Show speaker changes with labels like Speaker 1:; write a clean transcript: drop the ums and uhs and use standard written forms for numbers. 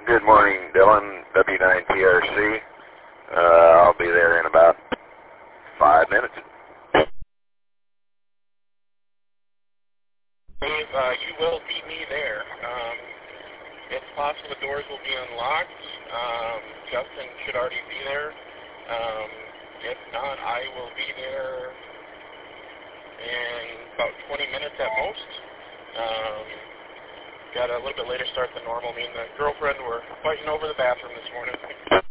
Speaker 1: Good morning, Dylan, W9TRC. I'll be there in about 5 minutes.
Speaker 2: Dave, you will beat me there. It's possible the doors will be unlocked. Justin should already be there. If not, I will be there in about 20 minutes at most. Got a little bit later start than normal. Me and the girlfriend were fighting over the bathroom this morning.